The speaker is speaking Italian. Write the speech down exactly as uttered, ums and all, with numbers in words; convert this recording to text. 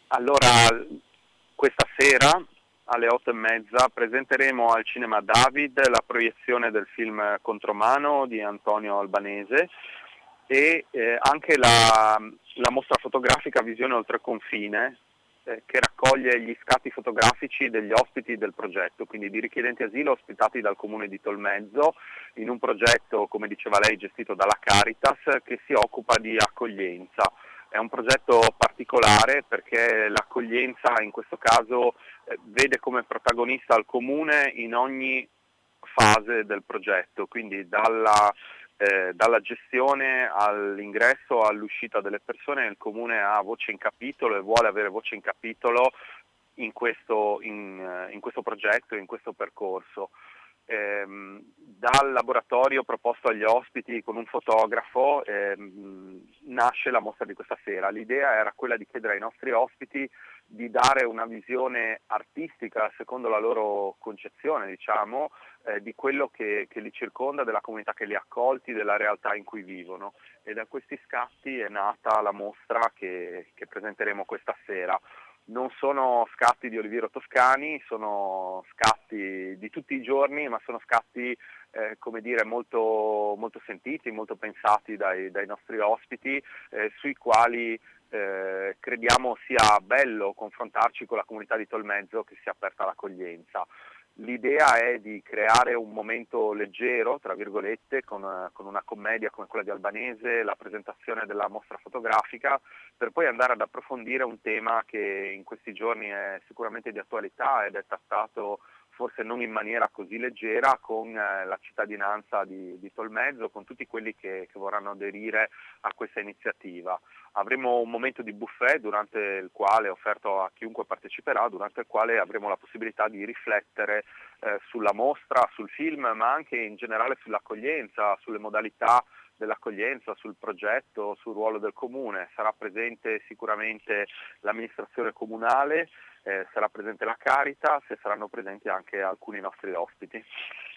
Allora, questa sera alle otto e mezza presenteremo al Cinema David la proiezione del film Contromano di Antonio Albanese e eh, anche la, la mostra fotografica Visione oltre confine, eh, che raccoglie gli scatti fotografici degli ospiti del progetto, quindi di richiedenti asilo ospitati dal comune di Tolmezzo in un progetto, come diceva lei, gestito dalla Caritas, che si occupa di accoglienza. È un progetto particolare perché l'accoglienza in questo caso eh, vede come protagonista il comune in ogni fase del progetto, quindi dalla, eh, dalla gestione all'ingresso, all'uscita delle persone, il comune ha voce in capitolo e vuole avere voce in capitolo in questo, in, in questo progetto, in questo percorso. Ehm, dal laboratorio proposto agli ospiti con un fotografo ehm, nasce la mostra di questa sera. L'idea era quella di chiedere ai nostri ospiti di dare una visione artistica secondo la loro concezione, diciamo, eh, di quello che, che li circonda, della comunità che li ha accolti, della realtà in cui vivono. E da questi scatti è nata la mostra che, che presenteremo questa sera. Non sono scatti di Oliviero Toscani, sono scatti di tutti i giorni, ma sono scatti eh, come dire, molto, molto sentiti, molto pensati dai, dai nostri ospiti, eh, sui quali eh, crediamo sia bello confrontarci con la comunità di Tolmezzo che si è aperta all'accoglienza. L'idea è di creare un momento leggero, tra virgolette, con, con una commedia come quella di Albanese, la presentazione della mostra fotografica, per poi andare ad approfondire un tema che in questi giorni è sicuramente di attualità ed è trattato forse non in maniera così leggera con eh, la cittadinanza di, di Tolmezzo, con tutti quelli che, che vorranno aderire a questa iniziativa. Avremo un momento di buffet durante il quale, offerto a chiunque parteciperà, durante il quale avremo la possibilità di riflettere eh, sulla mostra, sul film, ma anche in generale sull'accoglienza, sulle modalità dell'accoglienza, sul progetto, sul ruolo del comune. Sarà presente sicuramente l'amministrazione comunale, eh, sarà presente la Caritas e saranno presenti anche alcuni nostri ospiti.